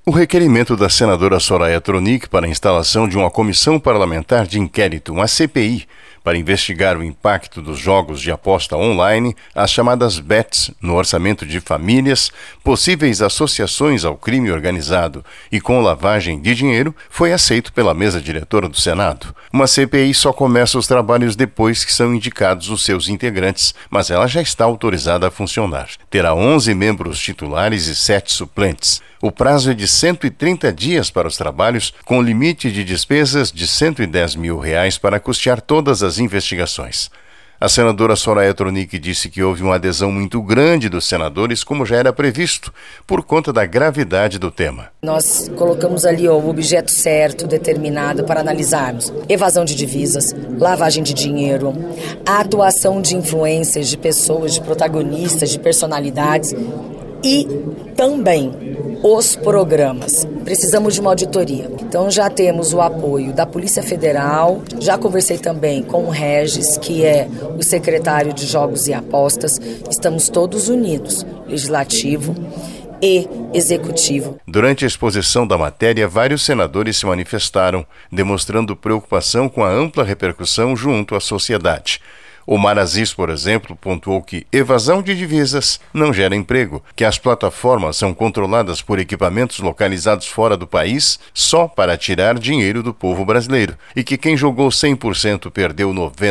O requerimento da senadora Soraya Tronic para a instalação de uma comissão parlamentar de inquérito, uma CPI, para investigar o impacto dos jogos de aposta online, as chamadas bets, no orçamento de famílias, possíveis associações ao crime organizado e com lavagem de dinheiro, foi aceito pela mesa diretora do Senado. Uma CPI só começa os trabalhos depois que são indicados os seus integrantes, mas ela já está autorizada a funcionar. Terá 11 membros titulares e 7 suplentes. O prazo é de 130 dias para os trabalhos, com limite de despesas de R$110 mil para custear todas as investigações. A senadora Soraya Tronic disse que houve uma adesão muito grande dos senadores, como já era previsto, por conta da gravidade do tema. Nós colocamos ali o objeto certo, determinado para analisarmos: evasão de divisas, lavagem de dinheiro, a atuação de influências, de pessoas, de protagonistas, de personalidades e também os programas. Precisamos de uma auditoria. Então já temos o apoio da Polícia Federal, já conversei também com o Regis, que é o secretário de Jogos e Apostas. Estamos todos unidos, Legislativo e Executivo. Durante a exposição da matéria, vários senadores se manifestaram, demonstrando preocupação com a ampla repercussão junto à sociedade. Omar Aziz, por exemplo, pontuou que evasão de divisas não gera emprego, que as plataformas são controladas por equipamentos localizados fora do país só para tirar dinheiro do povo brasileiro e que quem jogou 100% perdeu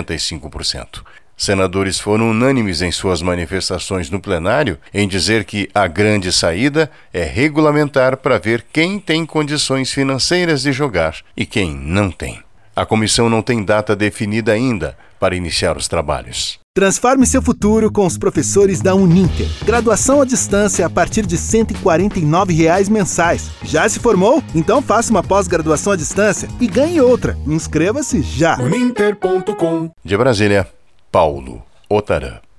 95%. Senadores foram unânimes em suas manifestações no plenário em dizer que a grande saída é regulamentar para ver quem tem condições financeiras de jogar e quem não tem. A comissão não tem data definida ainda para iniciar os trabalhos. Transforme seu futuro com os professores da Uninter. Graduação à distância a partir de R$ 149 mensais. Já se formou? Então faça uma pós-graduação à distância e ganhe outra. Inscreva-se já. Uninter.com. De Brasília, Paulo Otarã.